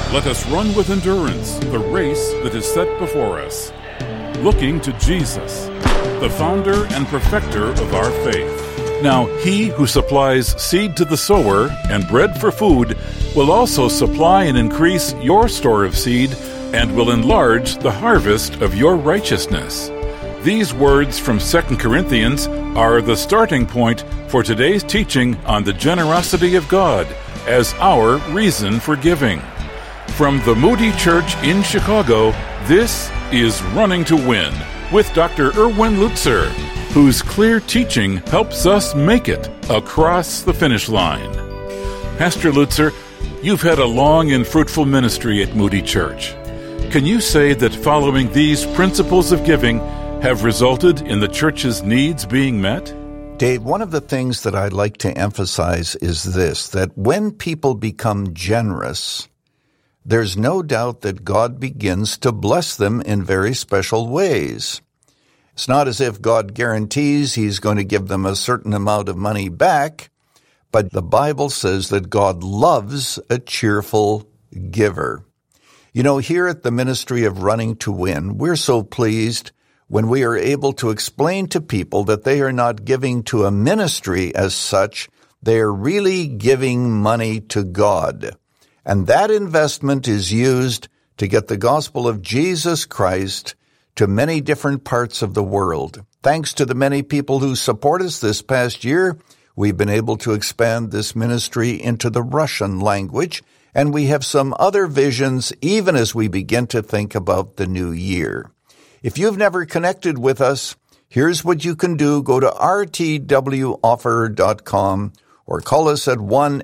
Let us run with endurance the race that is set before us, looking to Jesus, the founder and perfecter of our faith. Now, he who supplies seed to the sower and bread for food will also supply and increase your store of seed and will enlarge the harvest of your righteousness. These words from 2 Corinthians are the starting point for today's teaching on the generosity of God as our reason for giving. From the Moody Church in Chicago, this is Running to Win with Dr. Erwin Lutzer, whose clear teaching helps us make it across the finish line. Pastor Lutzer, you've had a long and fruitful ministry at Moody Church. Can you say that following these principles of giving have resulted in the church's needs being met? Dave, one of the things that I'd like to emphasize is this, that when people become generous, there's no doubt that God begins to bless them in very special ways. It's not as if God guarantees He's going to give them a certain amount of money back, but the Bible says that God loves a cheerful giver. You know, here at the Ministry of Running to Win, we're so pleased when we are able to explain to people that they are not giving to a ministry as such, they are really giving money to God. And that investment is used to get the gospel of Jesus Christ to many different parts of the world. Thanks to the many people who support us this past year, we've been able to expand this ministry into the Russian language, and we have some other visions even as we begin to think about the new year. If you've never connected with us, here's what you can do. Go to rtwoffer.com or call us at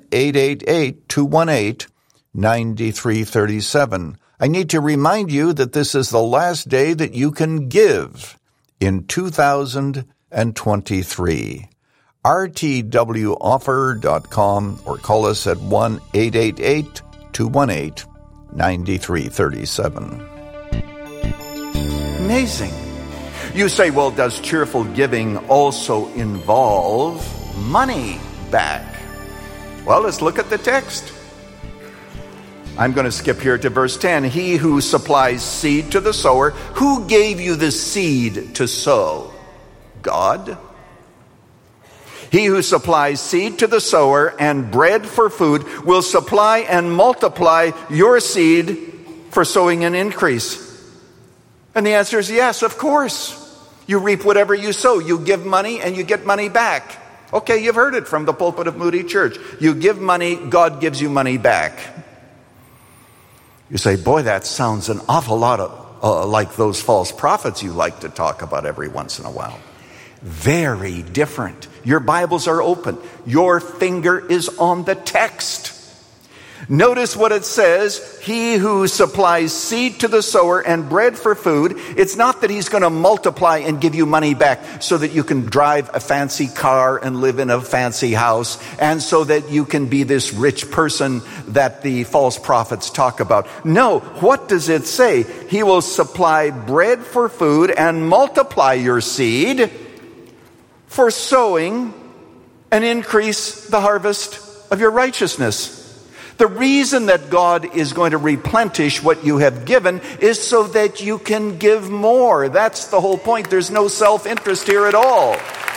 1-888-218-9337. I need to remind you that this is the last day that you can give in 2023. rtwoffer.com or call us at 1-888-218-9337. Amazing. You say, well, does cheerful giving also involve money back? Well, let's look at the text. I'm going to skip here to verse 10. He who supplies seed to the sower, who gave you the seed to sow? God. He who supplies seed to the sower and bread for food will supply and multiply your seed for sowing and increase. And the answer is yes, of course. You reap whatever you sow. You give money and you get money back. Okay, you've heard it from the pulpit of Moody Church. You give money, God gives you money back. You say, boy, that sounds an awful lot like those false prophets you like to talk about every once in a while. Very different. Your Bibles are open. Your finger is on the text. Notice what it says, he who supplies seed to the sower and bread for food. It's not that he's going to multiply and give you money back so that you can drive a fancy car and live in a fancy house and so that you can be this rich person that the false prophets talk about. No, what does it say? He will supply bread for food and multiply your seed for sowing and increase the harvest of your righteousness. The reason that God is going to replenish what you have given is so that you can give more. That's the whole point. There's no self-interest here at all.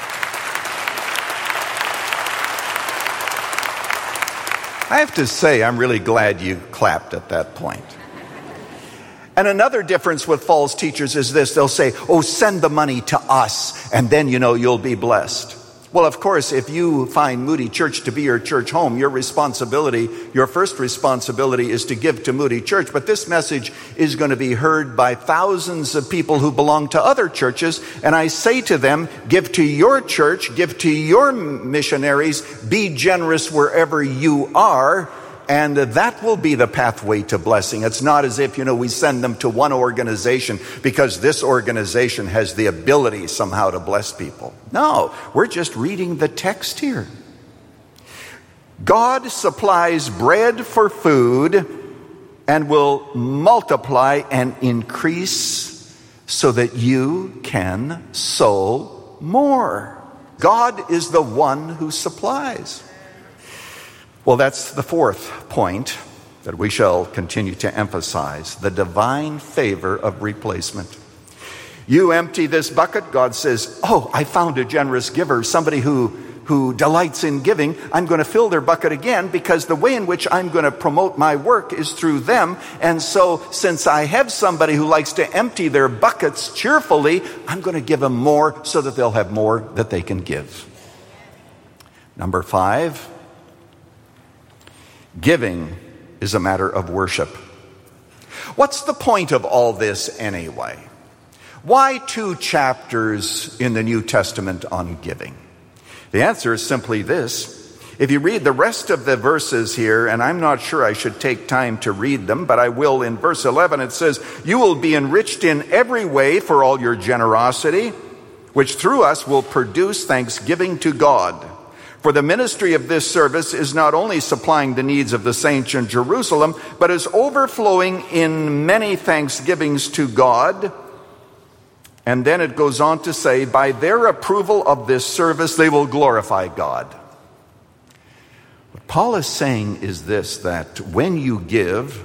I have to say, I'm really glad you clapped at that point. And another difference with false teachers is this. They'll say, oh, send the money to us, and then, you'll be blessed. Well, of course, if you find Moody Church to be your church home, your first responsibility is to give to Moody Church. But this message is going to be heard by thousands of people who belong to other churches. And I say to them, give to your church, give to your missionaries, be generous wherever you are. And that will be the pathway to blessing. It's not as if, we send them to one organization because this organization has the ability somehow to bless people. No, we're just reading the text here. God supplies bread for food and will multiply and increase so that you can sow more. God is the one who supplies. Well, that's the fourth point. that we shall continue to emphasize the divine favor of replacement. You empty this bucket, God says, oh, I found a generous giver, somebody who delights in giving. I'm going to fill their bucket again, because the way in which I'm going to promote my work is through them. And so since I have somebody who likes to empty their buckets cheerfully, I'm going to give them more so that they'll have more that they can give. Number 5, giving is a matter of worship. What's the point of all this anyway? Why 2 chapters in the New Testament on giving? The answer is simply this. If you read the rest of the verses here, and I'm not sure I should take time to read them, but I will. In verse 11 it says, you will be enriched in every way for all your generosity, which through us will produce thanksgiving to God. For the ministry of this service is not only supplying the needs of the saints in Jerusalem, but is overflowing in many thanksgivings to God. And then it goes on to say, by their approval of this service, they will glorify God. What Paul is saying is this, that when you give,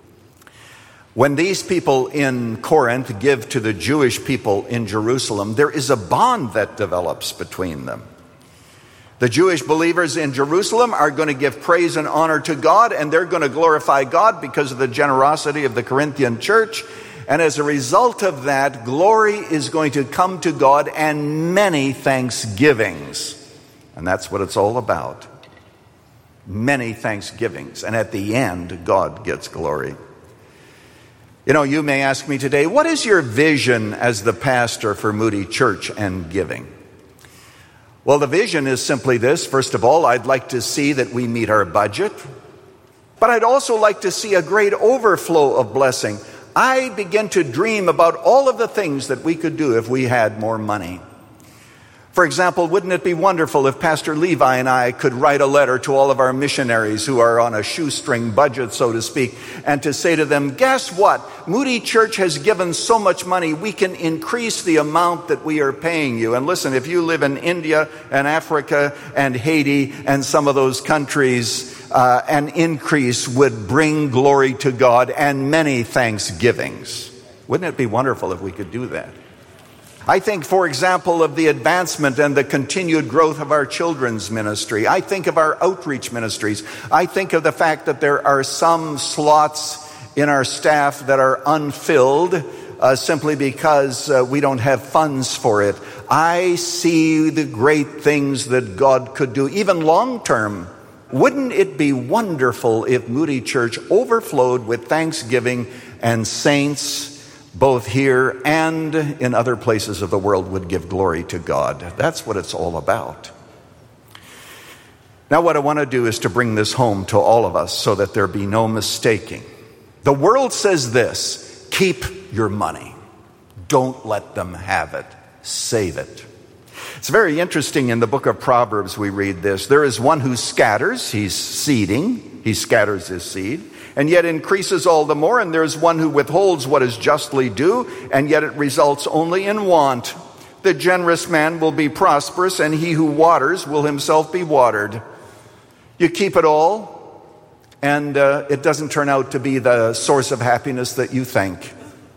when these people in Corinth give to the Jewish people in Jerusalem, there is a bond that develops between them. The Jewish believers in Jerusalem are going to give praise and honor to God, and they're going to glorify God because of the generosity of the Corinthian church. And as a result of that, glory is going to come to God and many thanksgivings. And that's what it's all about. Many thanksgivings. And at the end, God gets glory. You know, you may ask me today, what is your vision as the pastor for Moody Church and giving? Well, the vision is simply this. First of all, I'd like to see that we meet our budget. But I'd also like to see a great overflow of blessing. I begin to dream about all of the things that we could do if we had more money. For example, wouldn't it be wonderful if Pastor Levi and I could write a letter to all of our missionaries who are on a shoestring budget, so to speak, and to say to them, guess what? Moody Church has given so much money, we can increase the amount that we are paying you. And listen, if you live in India and Africa and Haiti and some of those countries, an increase would bring glory to God and many thanksgivings. Wouldn't it be wonderful if we could do that? I think, for example, of the advancement and the continued growth of our children's ministry. I think of our outreach ministries. I think of the fact that there are some slots in our staff that are unfilled simply because we don't have funds for it. I see the great things that God could do, even long term. Wouldn't it be wonderful if Moody Church overflowed with thanksgiving and saints both here and in other places of the world would give glory to God? That's what it's all about. Now, what I want to do is to bring this home to all of us so that there be no mistaking. The world says this: keep your money. Don't let them have it. Save it. It's very interesting in the book of Proverbs we read this. There is one who scatters, he's seeding, he scatters his seed, and yet increases all the more. And there's one who withholds what is justly due, and yet it results only in want. The generous man will be prosperous, and he who waters will himself be watered. You keep it all, and it doesn't turn out to be the source of happiness that you think.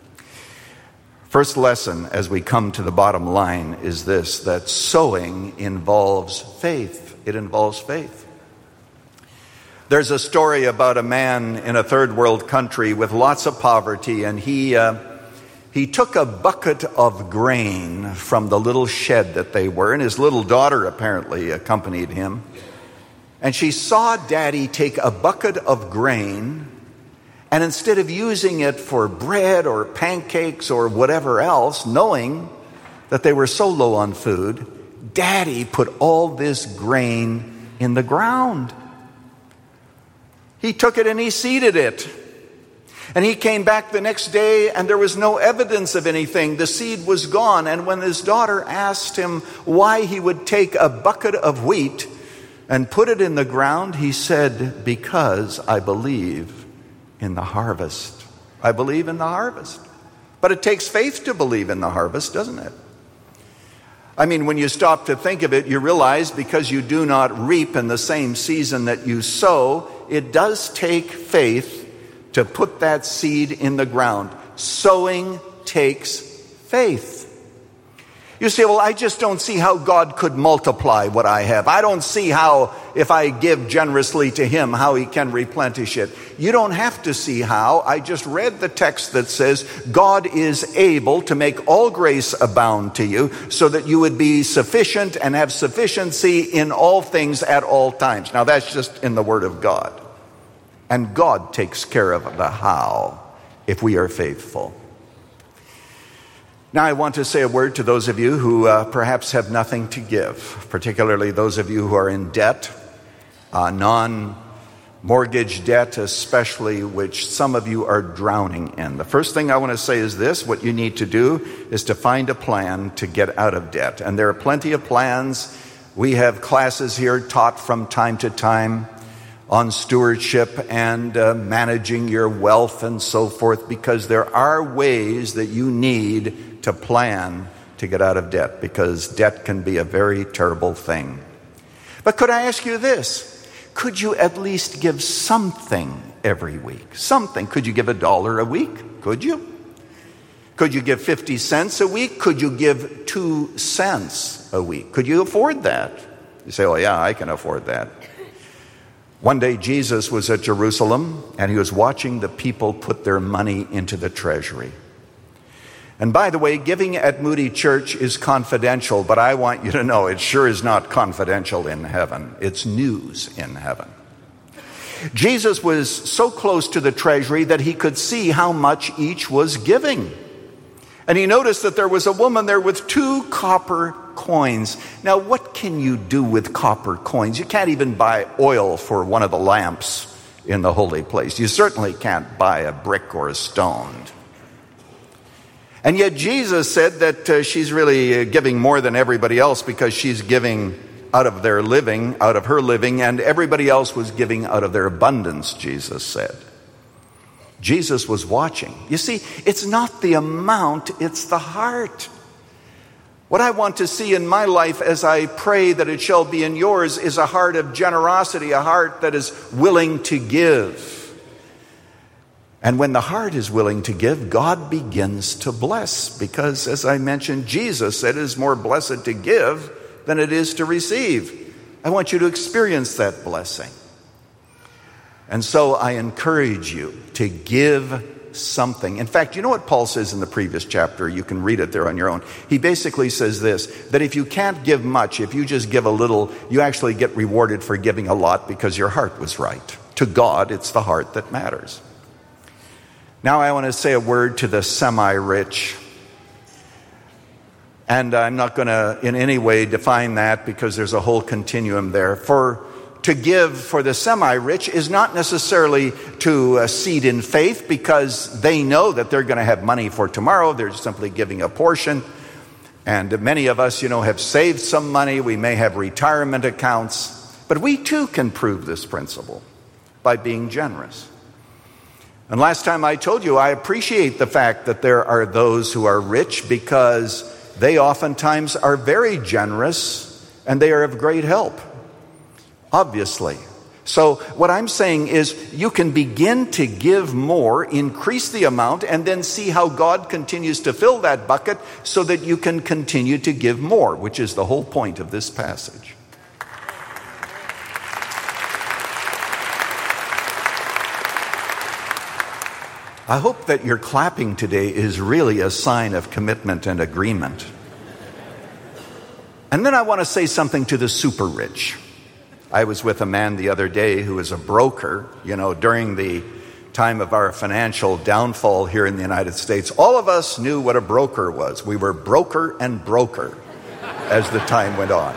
First lesson as we come to the bottom line is this, that sowing involves faith. It involves faith. There's a story about a man in a third world country with lots of poverty, and he took a bucket of grain from the little shed that they were, and his little daughter apparently accompanied him. And she saw Daddy take a bucket of grain, and instead of using it for bread or pancakes or whatever else, knowing that they were so low on food, Daddy put all this grain in the ground. He took it and he seeded it. And he came back the next day and there was no evidence of anything. The seed was gone. And when his daughter asked him why he would take a bucket of wheat and put it in the ground, he said, because I believe in the harvest. I believe in the harvest. But it takes faith to believe in the harvest, doesn't it? I mean, when you stop to think of it, you realize because you do not reap in the same season that you sow, it does take faith to put that seed in the ground. Sowing takes faith. You say, well, I just don't see how God could multiply what I have. I don't see how, if I give generously to him, how he can replenish it. You don't have to see how. I just read the text that says, God is able to make all grace abound to you, so that you would be sufficient and have sufficiency in all things at all times. Now, that's just in the Word of God. And God takes care of the how, if we are faithful. Now, I want to say a word to those of you who perhaps have nothing to give, particularly those of you who are in debt, non-mortgage debt especially, which some of you are drowning in. The first thing I want to say is this: what you need to do is to find a plan to get out of debt. And there are plenty of plans. We have classes here taught from time to time on stewardship and managing your wealth and so forth, because there are ways that you need to plan to get out of debt, because debt can be a very terrible thing. But could I ask you this? Could you at least give something every week? Something. Could you give $1 a week? Could you? Could you give 50 cents a week? Could you give 2 cents a week? Could you afford that? You say, oh yeah, I can afford that. One day Jesus was at Jerusalem, and he was watching the people put their money into the treasury. And by the way, giving at Moody Church is confidential, but I want you to know it sure is not confidential in heaven. It's news in heaven. Jesus was so close to the treasury that he could see how much each was giving. And he noticed that there was a woman there with 2 copper coins. Now, what can you do with copper coins? You can't even buy oil for one of the lamps in the holy place. You certainly can't buy a brick or a stone. And yet Jesus said that she's really giving more than everybody else, because she's giving out of their living, out of her living, and everybody else was giving out of their abundance, Jesus said. Jesus was watching. You see, it's not the amount, it's the heart. What I want to see in my life, as I pray that it shall be in yours, is a heart of generosity, a heart that is willing to give. And when the heart is willing to give, God begins to bless. Because, as I mentioned, Jesus said it is more blessed to give than it is to receive. I want you to experience that blessing. And so I encourage you to give something. In fact, you know what Paul says in the previous chapter? You can read it there on your own. He basically says this, that if you can't give much, if you just give a little, you actually get rewarded for giving a lot, because your heart was right. To God, it's the heart that matters. Now I want to say a word to the semi-rich. And I'm not going to in any way define that, because there's a whole continuum there. To give for the semi-rich is not necessarily to seed in faith, because they know that they're going to have money for tomorrow. They're simply giving a portion. And many of us, have saved some money. We may have retirement accounts. But we too can prove this principle by being generous. And last time I told you, I appreciate the fact that there are those who are rich, because they oftentimes are very generous and they are of great help, obviously. So what I'm saying is, you can begin to give more, increase the amount, and then see how God continues to fill that bucket so that you can continue to give more, which is the whole point of this passage. I hope that your clapping today is really a sign of commitment and agreement. And then I want to say something to the super rich. I was with a man the other day who is a broker. During the time of our financial downfall here in the United States, all of us knew what a broker was. We were broker and broker as the time went on.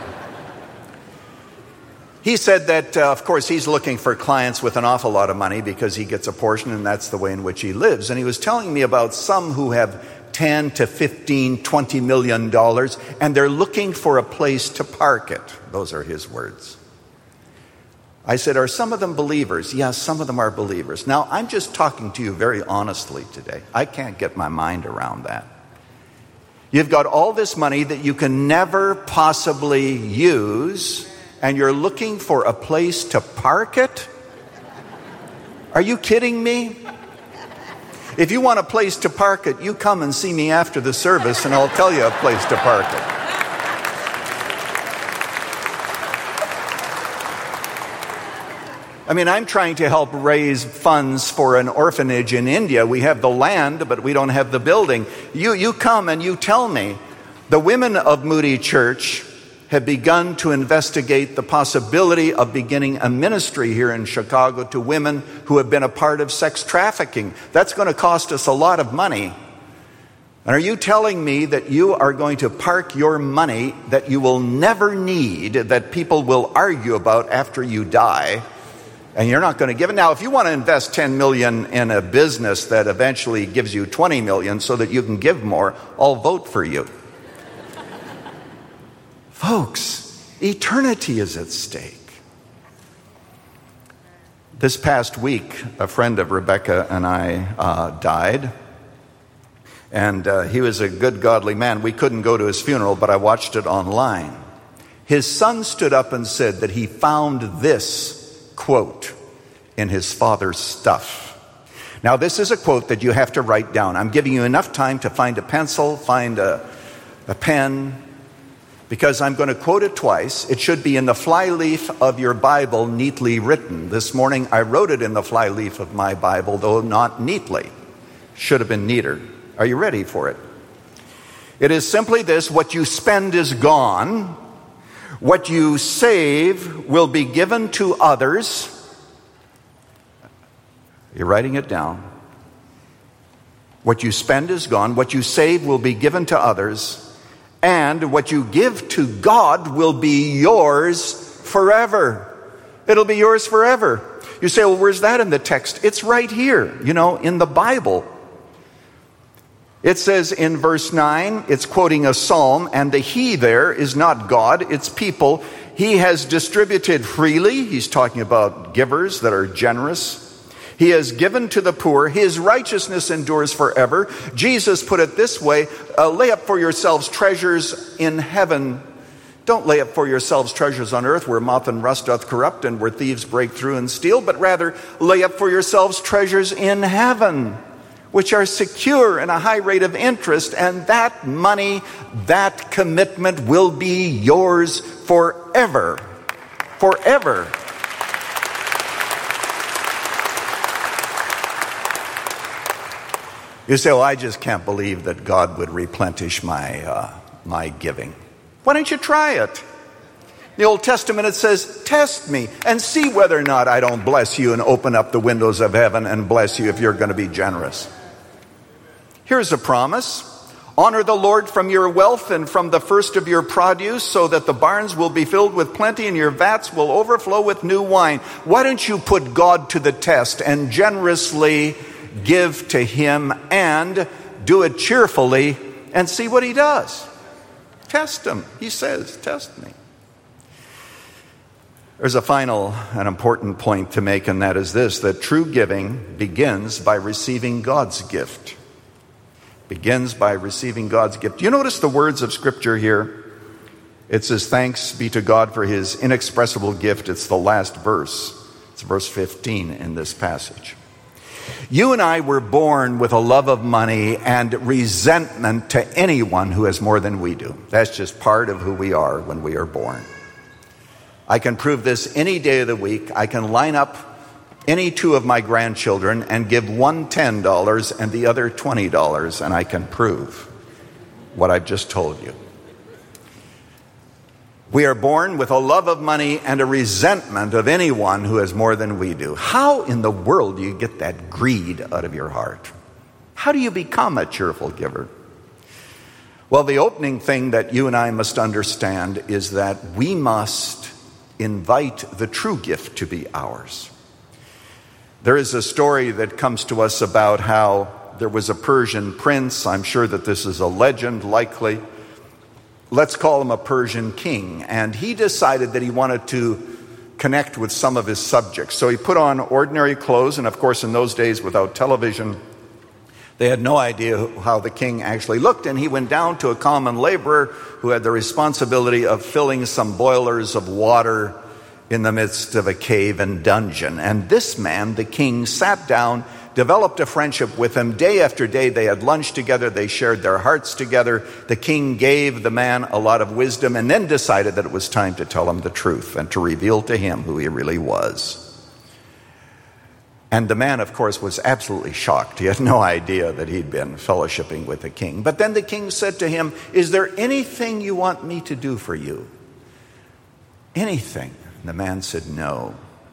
He said that, of course, he's looking for clients with an awful lot of money, because he gets a portion, and that's the way in which he lives. And he was telling me about some who have 10 to 15, $20 million, and they're looking for a place to park it. Those are his words. I said, are some of them believers? Yes, some of them are believers. Now, I'm just talking to you very honestly today. I can't get my mind around that. You've got all this money that you can never possibly use, and you're looking for a place to park it? Are you kidding me? If you want a place to park it, you come and see me after the service and I'll tell you a place to park it. I mean, I'm trying to help raise funds for an orphanage in India. We have the land, but we don't have the building. You come and you tell me. The women of Moody Church have begun to investigate the possibility of beginning a ministry here in Chicago to women who have been a part of sex trafficking. That's going to cost us a lot of money. And are you telling me that you are going to park your money that you will never need, that people will argue about after you die, and you're not going to give it? Now, if you want to invest $10 million in a business that eventually gives you $20 million so that you can give more, I'll vote for you. Folks, eternity is at stake. This past week, a friend of Rebecca and I died. And he was a good, godly man. We couldn't go to his funeral, but I watched it online. His son stood up and said that he found this quote in his father's stuff. Now, this is a quote that you have to write down. I'm giving you enough time to find a pencil, find a pen, because I'm going to quote it twice. It should be in the flyleaf of your Bible, neatly written. This morning I wrote it in the flyleaf of my Bible, though not neatly. Should have been neater. Are you ready for it? It is simply this: what you spend is gone. What you save will be given to others. You're writing it down. What you spend is gone. What you save will be given to others. And what you give to God will be yours forever. It'll be yours forever. You say, well, where's that in the text? It's right here, in the Bible. It says in verse 9, it's quoting a psalm, and the he there is not God, it's people. He has distributed freely. He's talking about givers that are generous. He has given to the poor. His righteousness endures forever. Jesus put it this way: lay up for yourselves treasures in heaven. Don't lay up for yourselves treasures on earth, where moth and rust doth corrupt and where thieves break through and steal, but rather lay up for yourselves treasures in heaven, which are secure and a high rate of interest, and that money, that commitment will be yours forever. Forever. You say, well, I just can't believe that God would replenish my giving. Why don't you try it? In the Old Testament, it says, test me and see whether or not I don't bless you and open up the windows of heaven and bless you if you're going to be generous. Here's a promise. Honor the Lord from your wealth and from the first of your produce, so that the barns will be filled with plenty and your vats will overflow with new wine. Why don't you put God to the test and generously give to him, and do it cheerfully, and see what he does? Test him. He says, test me. There's a final and important point to make, and that is this: that true giving begins by receiving God's gift. Begins by receiving God's gift. You notice the words of Scripture here? It says, thanks be to God for his inexpressible gift. It's the last verse. It's verse 15 in this passage. You and I were born with a love of money and resentment to anyone who has more than we do. That's just part of who we are when we are born. I can prove this any day of the week. I can line up any two of my grandchildren and give one $10 and the other $20, and I can prove what I've just told you. We are born with a love of money and a resentment of anyone who has more than we do. How in the world do you get that greed out of your heart? How do you become a cheerful giver? Well, the opening thing that you and I must understand is that we must invite the true gift to be ours. There is a story that comes to us about how there was a Persian prince. I'm sure that this is a legend, likely. Let's call him a Persian king. And he decided that he wanted to connect with some of his subjects. So he put on ordinary clothes. And of course, in those days, without television, they had no idea how the king actually looked. And he went down to a common laborer who had the responsibility of filling some boilers of water in the midst of a cave and dungeon. And this man, the king, sat down, developed a friendship with him. Day after day, they had lunch together. They shared their hearts together. The king gave the man a lot of wisdom and then decided that it was time to tell him the truth and to reveal to him who he really was. And the man, of course, was absolutely shocked. He had no idea that he'd been fellowshipping with the king. But then the king said to him, "Is there anything you want me to do for you?" "Anything?" And the man said, "No.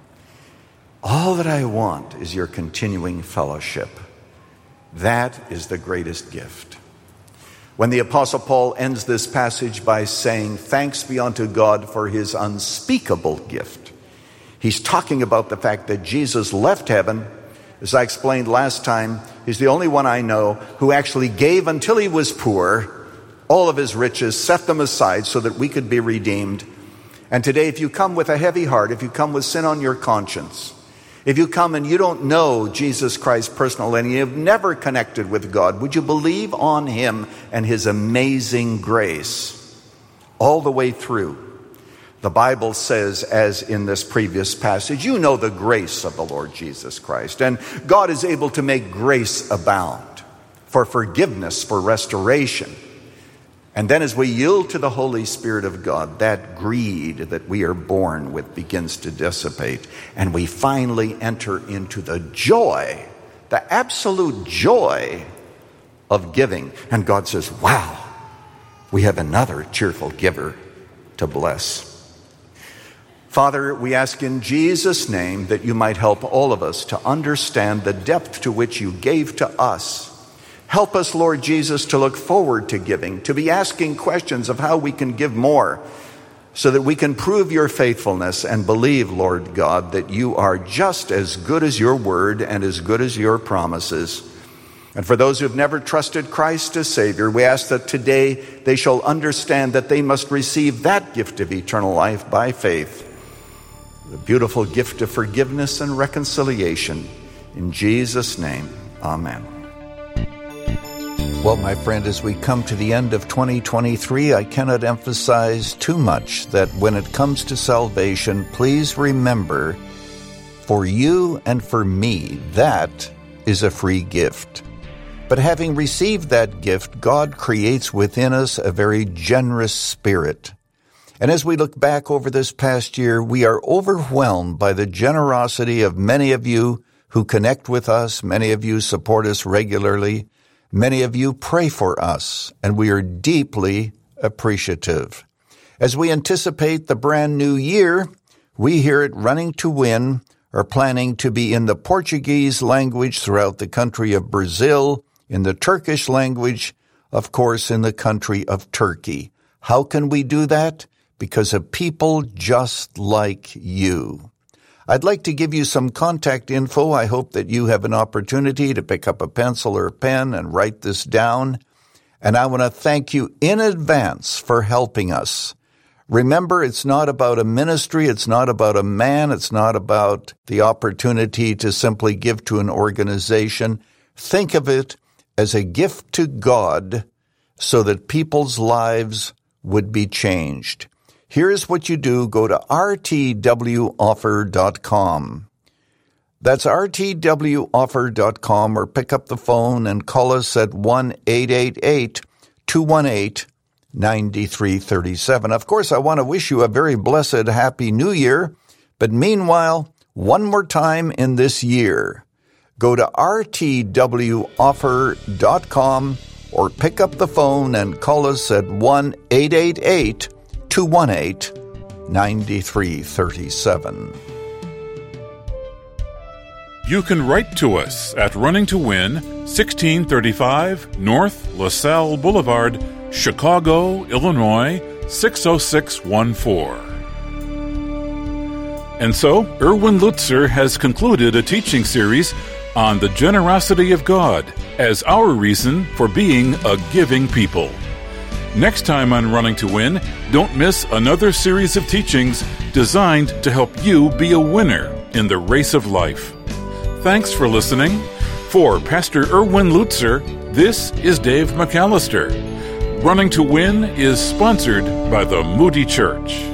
All that I want is your continuing fellowship. That is the greatest gift." When the Apostle Paul ends this passage by saying, "Thanks be unto God for his unspeakable gift," he's talking about the fact that Jesus left heaven. As I explained last time, he's the only one I know who actually gave until he was poor all of his riches, set them aside so that we could be redeemed. And today, if you come with a heavy heart, if you come with sin on your conscience, if you come and you don't know Jesus Christ personally and you've never connected with God, would you believe on him and his amazing grace all the way through? The Bible says, as in this previous passage, you know the grace of the Lord Jesus Christ. And God is able to make grace abound for forgiveness, for restoration. And then as we yield to the Holy Spirit of God, that greed that we are born with begins to dissipate. And we finally enter into the joy, the absolute joy of giving. And God says, wow, we have another cheerful giver to bless. Father, we ask in Jesus' name that you might help all of us to understand the depth to which you gave to us. Help us, Lord Jesus, to look forward to giving, to be asking questions of how we can give more, so that we can prove your faithfulness and believe, Lord God, that you are just as good as your word and as good as your promises. And for those who have never trusted Christ as Savior, we ask that today they shall understand that they must receive that gift of eternal life by faith, the beautiful gift of forgiveness and reconciliation. In Jesus' name, amen. Well, my friend, as we come to the end of 2023, I cannot emphasize too much that when it comes to salvation, please remember, for you and for me, that is a free gift. But having received that gift, God creates within us a very generous spirit. And as we look back over this past year, we are overwhelmed by the generosity of many of you who connect with us. Many of you support us regularly. Many of you pray for us, and we are deeply appreciative. As we anticipate the brand new year, we here at Running to Win are planning to be in the Portuguese language throughout the country of Brazil, in the Turkish language, of course, in the country of Turkey. How can we do that? Because of people just like you. I'd like to give you some contact info. I hope that you have an opportunity to pick up a pencil or a pen and write this down. And I want to thank you in advance for helping us. Remember, it's not about a ministry. It's not about a man. It's not about the opportunity to simply give to an organization. Think of it as a gift to God so that people's lives would be changed. Here's what you do. Go to rtwoffer.com. That's rtwoffer.com, or pick up the phone and call us at 1-888-218-9337. Of course, I want to wish you a very blessed, happy New Year. But meanwhile, one more time in this year, go to rtwoffer.com or pick up the phone and call us at 1-888-218-9337. You can write to us at Running to Win, 1635 North LaSalle Boulevard, Chicago, Illinois, 60614. And so, Erwin Lutzer has concluded a teaching series on the generosity of God as our reason for being a giving people. Next time on Running to Win, don't miss another series of teachings designed to help you be a winner in the race of life. Thanks for listening. For Pastor Erwin Lutzer, this is Dave McAllister. Running to Win is sponsored by the Moody Church.